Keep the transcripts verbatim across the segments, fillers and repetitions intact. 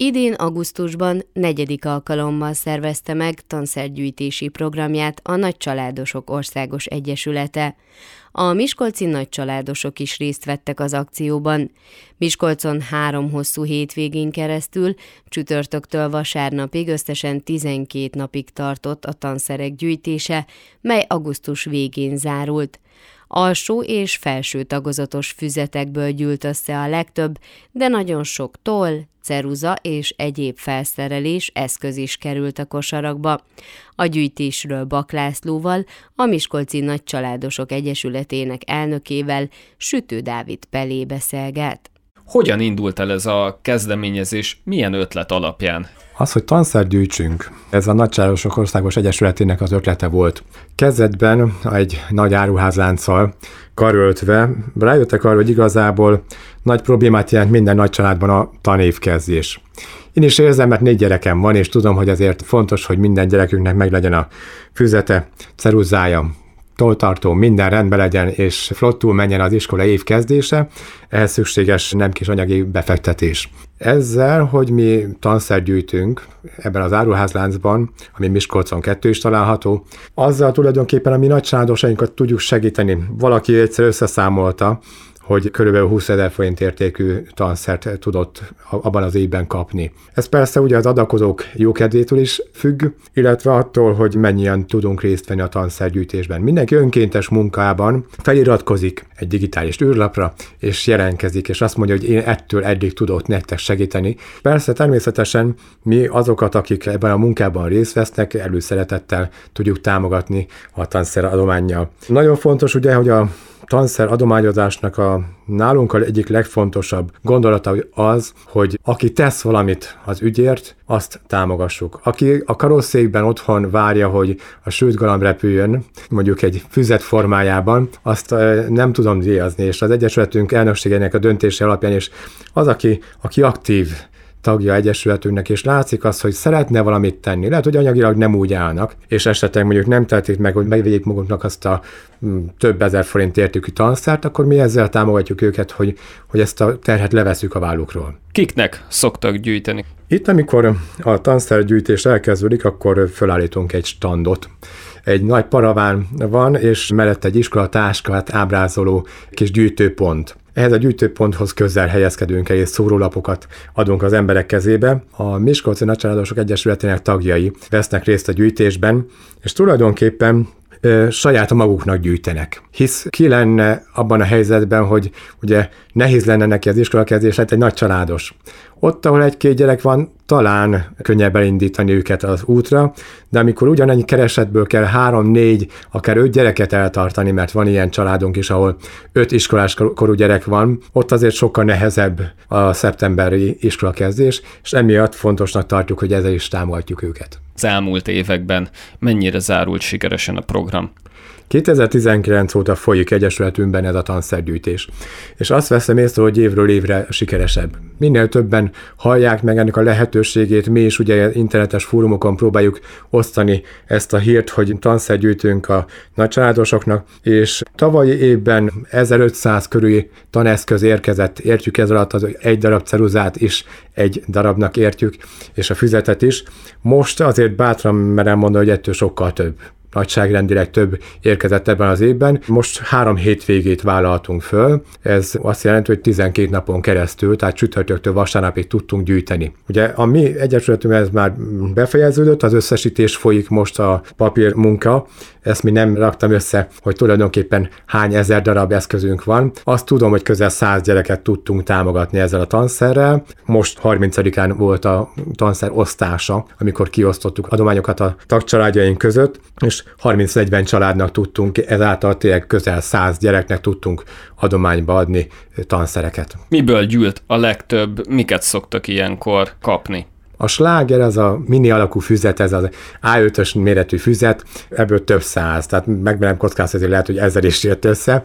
Idén augusztusban negyedik alkalommal szervezte meg tanszergyűjtési programját a Nagycsaládosok Országos Egyesülete. A miskolci nagycsaládosok is részt vettek az akcióban. Miskolcon három hosszú hétvégén keresztül, csütörtöktől vasárnapig összesen tizenkét napig tartott a tanszerek gyűjtése, mely augusztus végén zárult. Alsó és felső tagozatos füzetekből gyűlt össze a legtöbb, de nagyon sok toll, ceruza és egyéb felszerelés, eszköz is került a kosarakba. A gyűjtésről Bak Lászlóval, a Miskolci Nagycsaládosok Egyesületének elnökével, Sütő Dávid Pelé beszélget. Hogyan indult el ez a kezdeményezés, milyen ötlet alapján? Az, hogy tanszert gyűjtsünk, ez a Nagycsaládosok Országos Egyesületének az ötlete volt. Kezdetben egy nagy áruházlánccal karöltve rájöttek arra, hogy igazából nagy problémát jelent minden nagy családban a tanévkezdés. Én is érzem, mert négy gyerekem van, és tudom, hogy azért fontos, hogy minden gyerekünknek meglegyen a füzete, ceruzája, tolltartó, minden rendben legyen, és flottul menjen az iskola évkezdése, ehhez szükséges nem kis anyagi befektetés. Ezzel, hogy mi tanszert gyűjtünk ebben az áruházláncban, ami Miskolcon kettő is található, azzal tulajdonképpen a mi nagycsaládosainkat tudjuk segíteni. Valaki egyszer összeszámolta, hogy körülbelül húszezer forint értékű tanszert tudott abban az évben kapni. Ez persze ugye az adakozók jókedvétől is függ, illetve attól, hogy mennyien tudunk részt venni a tanszergyűjtésben. Mindenki önkéntes munkában feliratkozik egy digitális űrlapra, és jelentkezik, és azt mondja, hogy én ettől eddig tudok nektek segíteni. Persze természetesen mi azokat, akik ebben a munkában részt vesznek, előszeretettel tudjuk támogatni a tanszer adománnyal. Nagyon fontos ugye, hogy a tanszer adományozásnak a nálunk egyik legfontosabb gondolata az, hogy aki tesz valamit az ügyért, azt támogassuk. Aki a karosszékben otthon várja, hogy a sült galamb repüljön, mondjuk egy füzet formájában, azt nem tudom díjazni, és az Egyesületünk elnökségének a döntése alapján is az, aki, aki aktív tagja egyesületünknek, és látszik az, hogy szeretne valamit tenni. Lehet, hogy anyagilag nem úgy állnak, és esetleg mondjuk nem tették meg, hogy megvegyék maguknak azt a m, több ezer forint értékű tanszert, akkor mi ezzel támogatjuk őket, hogy, hogy ezt a terhet leveszük a vállukról. Kiknek szoktak gyűjteni? Itt, amikor a tanszergyűjtés elkezdődik, akkor fölállítunk egy standot. Egy nagy paraván van, és mellett egy iskolatáskát ábrázoló kis gyűjtőpont. Ehhez a gyűjtőponthoz közel helyezkedünk el, és szórólapokat adunk az emberek kezébe. A Miskolci Nagycsaládosok Egyesületének tagjai vesznek részt a gyűjtésben, és tulajdonképpen ö, saját maguknak gyűjtenek. Hisz ki lenne abban a helyzetben, hogy ugye nehéz lenne neki az iskolakezdés, lett egy nagy családos. Ott, ahol egy-két gyerek van, talán könnyebb elindítani őket az útra, de amikor ugyanannyi keresetből kell három, négy, akár öt gyereket eltartani, mert van ilyen családunk is, ahol öt iskolás korú gyerek van, ott azért sokkal nehezebb a szeptemberi iskolakezdés, és emiatt fontosnak tartjuk, hogy ezzel is támogatjuk őket. Az elmúlt években mennyire zárult sikeresen a program? kétezer-tizenkilenc óta folyik egyesületünkben ez a tanszergyűjtés, és azt veszem észre, hogy évről évre sikeresebb. Minél többen hallják meg ennek a lehetőségét, mi is ugye internetes fórumokon próbáljuk osztani ezt a hírt, hogy tanszergyűjtünk a nagycsaládosoknak, és tavalyi évben ezerötszáz körüli taneszköz érkezett, értjük ez alatt az egy darab ceruzát is egy darabnak értjük, és a füzetet is. Most azért bátran merem mondani, hogy ettől sokkal több. Nagyságrendileg több érkezett ebben az évben. Most három hétvégét vállaltunk föl, ez azt jelenti, hogy tizenkét napon keresztül, tehát csütörtöktől vasárnapig tudtunk gyűjteni. Ugye a mi egyesületünk ez már befejeződött, az összesítés folyik most a papírmunka, ezt mi nem raktam össze, hogy tulajdonképpen hány ezer darab eszközünk van. Azt tudom, hogy közel száz gyereket tudtunk támogatni ezzel a tanszerrel. Most harmincadikán volt a tanszer osztása, amikor kiosztottuk adományokat a tagcsaládjaink között, és harminc-negyven családnak tudtunk, ezáltal tényleg közel száz gyereknek tudtunk adományba adni tanszereket. Miből gyűlt a legtöbb, miket szoktak ilyenkor kapni? A sláger, az a mini alakú füzet, ez az á ötös méretű füzet, ebből több száz, tehát megmerem kockáztatni, lehet, hogy ezer is jött össze.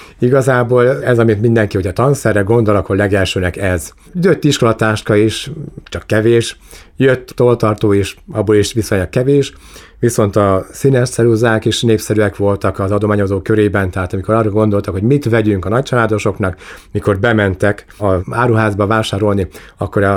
Igazából ez, amit mindenki, hogy a tanszerre gondol, akkor legelsőnek ez. Jött iskolatáska is, csak kevés, jött tolltartó is, abból is viszonylag kevés, viszont a színes ceruzák is népszerűek voltak az adományozók körében, tehát amikor arra gondoltak, hogy mit vegyünk a nagycsaládosoknak, mikor bementek az áruházba vásárolni, akkor a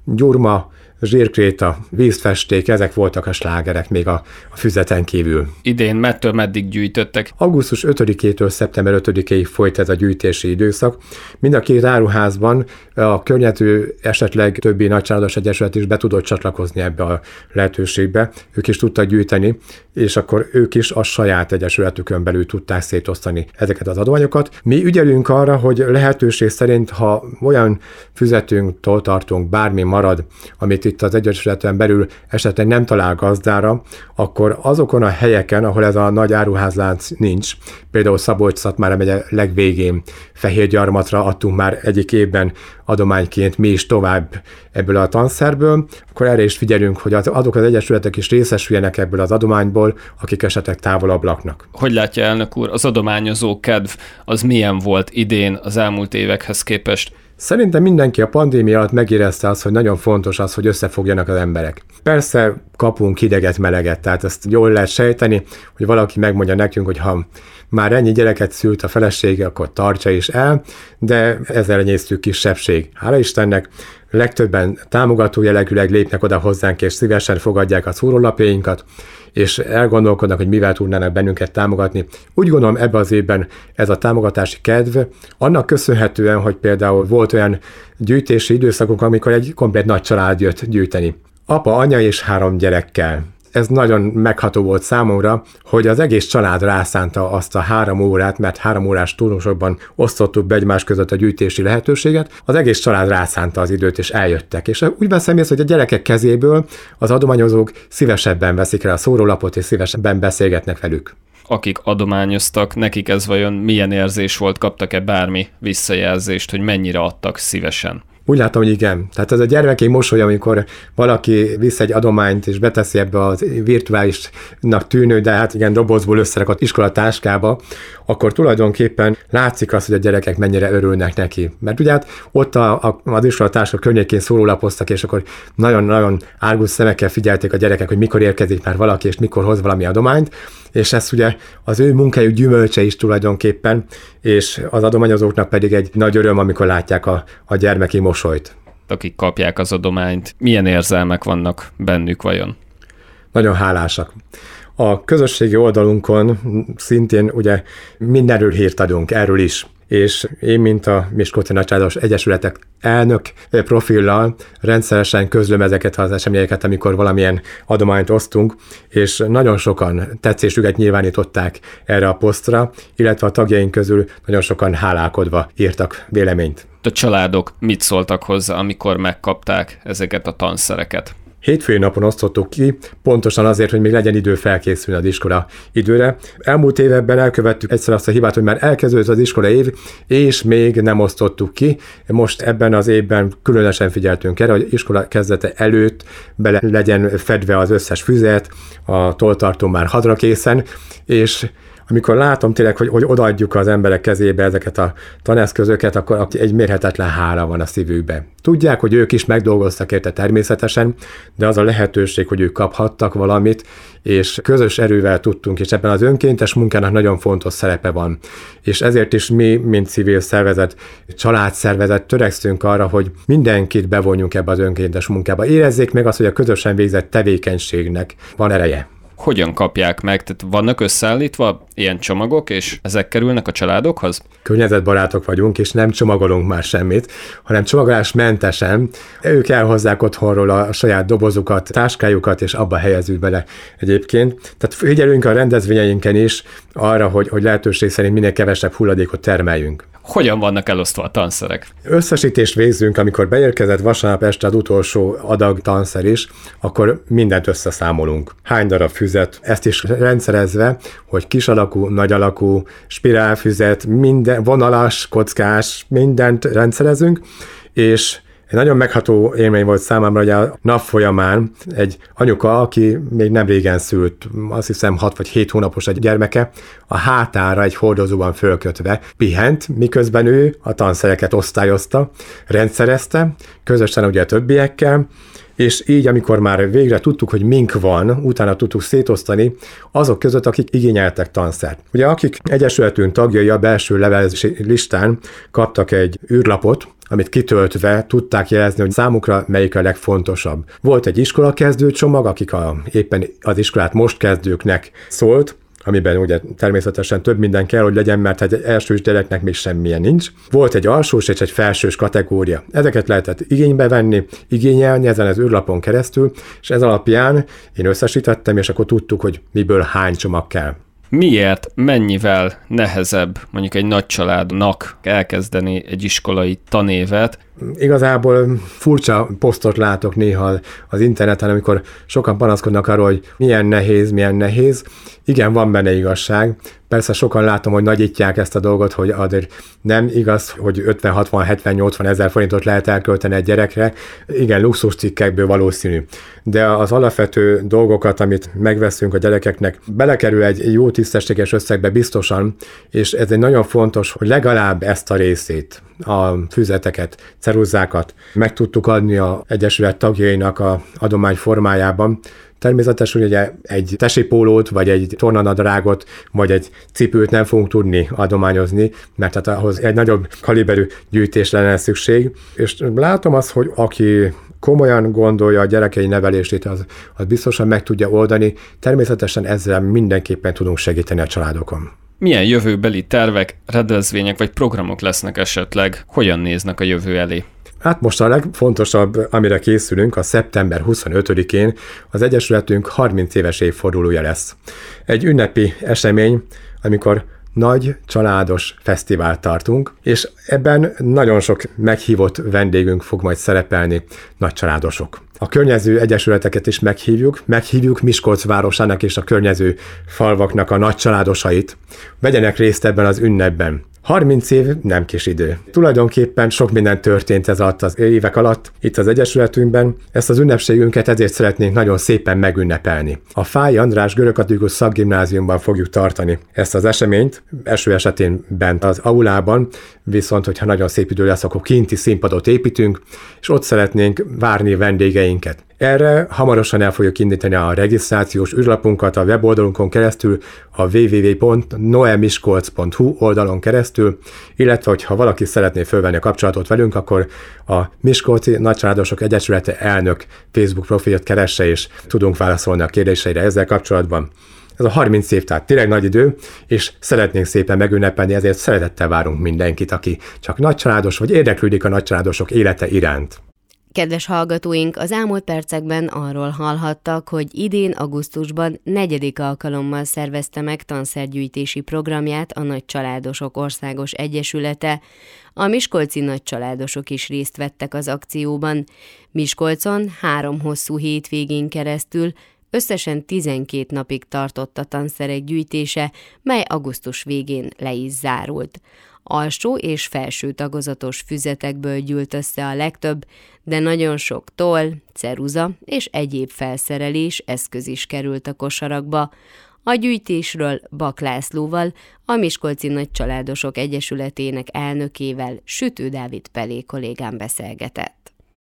Gyurma, Zsírkréta, Vízfesték, ezek voltak a slágerek még a, a füzeten kívül. Idén mettől meddig gyűjtöttek? augusztus ötödikétől szeptember ötödikéig folyt ez a gyűjtési időszak. Mind a két áruházban a környező esetleg többi nagycsaládos egyesület is be tudott csatlakozni ebbe a lehetőségbe. Ők is tudtak gyűjteni, és akkor ők is a saját egyesületükön belül tudták szétosztani ezeket az adományokat. Mi ügyelünk arra, hogy lehetőség szerint, ha olyan füzetünk, toltartunk, bármi marad, amit itt az egyesületen belül esetleg nem talál gazdára, akkor azokon a helyeken, ahol ez a nagy áruházlánc nincs, például Szabolcs-Szatmár megye legvégén Fehérgyarmatra adtunk már egyik évben adományként mi is tovább ebből a tanszerből, akkor erre is figyelünk, hogy az, azok az egyesületek is részesüljenek ebből az adományból, akik esetleg távolabb laknak. Hogy látja, elnök úr, az adományozó kedv az milyen volt idén az elmúlt évekhez képest? Szerintem mindenki a pandémia alatt megérezte azt, hogy nagyon fontos az, hogy összefogjanak az emberek. Persze kapunk hideget, meleget, tehát ezt jól lehet sejteni, hogy valaki megmondja nekünk, hogy ha már ennyi gyereket szült a felesége, akkor tartsa is el, de ezzel enyésztük kisebbség. Hála Istennek, legtöbben támogató jellegűleg lépnek oda hozzánk, és szívesen fogadják a szórólapjainkat, és elgondolkodnak, hogy mivel tudnának bennünket támogatni. Úgy gondolom, ebben az évben ez a támogatási kedv, annak köszönhetően, hogy például volt olyan gyűjtési időszakunk, amikor egy komplet nagy család jött gyűjteni. Apa, anya és három gyerekkel. Ez nagyon megható volt számomra, hogy az egész család rászánta azt a három órát, mert három órás turnusokban osztottuk be egymás között a gyűjtési lehetőséget, az egész család rászánta az időt, és eljöttek. És úgy veszem észre, hogy a gyerekek kezéből az adományozók szívesebben veszik rá a szórólapot, és szívesebben beszélgetnek velük. Akik adományoztak, nekik ez vajon milyen érzés volt, kaptak-e bármi visszajelzést, hogy mennyire adtak szívesen? Úgy látom, hogy igen. Tehát ez a gyermeki mosoly, amikor valaki visz egy adományt, és beteszi ebbe az virtuálisnak tűnő, de hát igen, dobozból összerakott iskolatáskába, akkor tulajdonképpen látszik az, hogy a gyerekek mennyire örülnek neki. Mert ugye hát ott a, a, az iskolatáska környékén szórólapoztak, és akkor nagyon-nagyon árgus szemekkel figyelték a gyerekek, hogy mikor érkezik már valaki, és mikor hoz valami adományt, és ez ugye az ő munkájuk gyümölcse is tulajdonképpen, és az adományozóknak pedig egy nagy öröm, amikor látják a, a gyermeki mosolyt. Akik kapják az adományt, milyen érzelmek vannak bennük vajon? Nagyon hálásak. A közösségi oldalunkon szintén ugye mindenről hírt adunk, erről is. És én, mint a Miskolci Nagycsaládos Egyesületek elnök profillal rendszeresen közlöm ezeket az eseményeket, amikor valamilyen adományt osztunk, és nagyon sokan tetszésüket nyilvánították erre a posztra, illetve a tagjaink közül nagyon sokan hálálkodva írtak véleményt. A családok mit szóltak hozzá, amikor megkapták ezeket a tanszereket? Hétfői napon osztottuk ki, pontosan azért, hogy még legyen idő felkészülni az iskola időre. Elmúlt években elkövettük egyszer azt a hibát, hogy már elkezdődött az iskola év, és még nem osztottuk ki. Most ebben az évben különösen figyeltünk erre, hogy iskola kezdete előtt bele legyen fedve az összes füzet, a toltartó már hadra készen, és amikor látom tényleg, hogy, hogy odaadjuk az emberek kezébe ezeket a taneszközöket, akkor egy mérhetetlen hála van a szívükben. Tudják, hogy ők is megdolgoztak érte természetesen, de az a lehetőség, hogy ők kaphattak valamit, és közös erővel tudtunk, és ebben az önkéntes munkának nagyon fontos szerepe van. És ezért is mi, mint civil szervezet, családszervezet törekszünk arra, hogy mindenkit bevonjunk ebbe az önkéntes munkába. Érezzék meg azt, hogy a közösen végzett tevékenységnek van ereje. Hogyan kapják meg? Tehát vannak összeállítva ilyen csomagok, és ezek kerülnek a családokhoz? Környezetbarátok vagyunk, és nem csomagolunk már semmit, hanem csomagolásmentesen. Ők elhozzák otthonról a saját dobozukat, táskájukat, és abba helyezzük bele egyébként. Tehát figyelünk a rendezvényeinken is arra, hogy, hogy lehetőség szerint minél kevesebb hulladékot termeljünk. Hogyan vannak elosztva a tanszerek? Összesítést végzünk, amikor beérkezett vasárnap este az utolsó adag tanszer is, akkor mindent összeszámolunk. Hány darab füzet, ezt is rendszerezve, hogy kis alakú, nagy alakú, spirálfüzet, minden vonalas, kockás, mindent rendszerezünk, és egy nagyon megható élmény volt számomra, hogy a nap folyamán egy anyuka, aki még nem régen szült, azt hiszem hat vagy hét hónapos egy gyermeke, a hátára egy hordozóban fölkötve pihent, miközben ő a tanszereket osztályozta, rendszerezte, közösen ugye a többiekkel, és így, amikor már végre tudtuk, hogy mink van, utána tudtuk szétosztani azok között, akik igényeltek tanszert. Ugye akik egyesületünk tagjai a belső levelési listán kaptak egy űrlapot, amit kitöltve tudták jelezni, hogy számukra melyik a legfontosabb. Volt egy iskolakezdő csomag, akik a, éppen az iskolát most kezdőknek szólt, amiben ugye természetesen több minden kell, hogy legyen, mert egy elsős gyereknek még semmilyen nincs. Volt egy alsós és egy felsős kategória. Ezeket lehetett igénybe venni, igényelni ezen az űrlapon keresztül, és ez alapján én összesítettem, és akkor tudtuk, hogy miből hány csomag kell. Miért, mennyivel nehezebb mondjuk egy nagy családnak elkezdeni egy iskolai tanévet? Igazából furcsa posztot látok néha az interneten, amikor sokan panaszkodnak arról, hogy milyen nehéz, milyen nehéz. Igen, van benne igazság. Persze sokan látom, hogy nagyítják ezt a dolgot, hogy azért nem igaz, hogy ötven, hatvan, hetven, nyolcvan ezer forintot lehet elkölteni egy gyerekre. Igen, luxus cikkekből valószínű. De az alapvető dolgokat, amit megveszünk a gyerekeknek, belekerül egy jó tisztességes összegbe biztosan, és ez egy nagyon fontos, hogy legalább ezt a részét, a füzeteket, ceruzákat meg tudtuk adni az Egyesület tagjainak a adomány formájában. Természetesen ugye egy tesipólót, vagy egy tornanadrágot, vagy egy cipőt nem fogunk tudni adományozni, mert hát ahhoz egy nagyobb kaliberű gyűjtés lenne szükség. És látom azt, hogy aki komolyan gondolja a gyerekei nevelését, az, az biztosan meg tudja oldani. Természetesen ezzel mindenképpen tudunk segíteni a családokon. Milyen jövőbeli tervek, rendezvények vagy programok lesznek esetleg? Hogyan néznek a jövő elé? Hát most a legfontosabb, amire készülünk, a szeptember huszonötödikén az Egyesületünk harminc éves évfordulója lesz. Egy ünnepi esemény, amikor nagy családos fesztivált tartunk, és ebben nagyon sok meghívott vendégünk fog majd szerepelni, nagy családosok. A környező egyesületeket is meghívjuk, meghívjuk Miskolc városának és a környező falvaknak a nagy családosait. Vegyenek részt ebben az ünnepben. harminc év nem kis idő. Tulajdonképpen sok minden történt ez alatt az évek alatt itt az Egyesületünkben. Ezt az ünnepségünket ezért szeretnénk nagyon szépen megünnepelni. A Fáy András Görögkatolikus Szakgimnáziumban fogjuk tartani ezt az eseményt, eső esetén bent az aulában, viszont hogyha nagyon szép idő lesz, akkor kinti színpadot építünk, és ott szeretnénk várni vendégeinket. Erre hamarosan el fogjuk indítani a regisztrációs űrlapunkat a weboldalunkon keresztül, a double-u double-u double-u pont noemiskolc pont hu oldalon keresztül, illetve hogyha valaki szeretné fölvenni a kapcsolatot velünk, akkor a Miskolci Nagycsaládosok Egyesülete elnök Facebook profilt keresse, és tudunk válaszolni a kérdéseire ezzel kapcsolatban. Ez a harminc év, tehát tényleg nagy idő, és szeretnénk szépen megünnepelni, ezért szeretettel várunk mindenkit, aki csak nagycsaládos vagy érdeklődik a nagycsaládosok élete iránt. Kedves hallgatóink, az elmúlt percekben arról hallhattak, hogy idén augusztusban negyedik alkalommal szervezte meg tanszergyűjtési programját a Nagycsaládosok Országos Egyesülete. A miskolci nagycsaládosok is részt vettek az akcióban. Miskolcon három hosszú hétvégén keresztül összesen tizenkét napig tartott a tanszerek gyűjtése, mely augusztus végén le is zárult. Alsó és felső tagozatos füzetekből gyűlt össze a legtöbb, de nagyon sok toll, ceruza és egyéb felszerelés, eszköz is került a kosarakba. A gyűjtésről Bak Lászlóval, a Miskolci Nagycsaládosok Egyesületének elnökével, Sütő Dávid Pelé kollégám beszélgetett.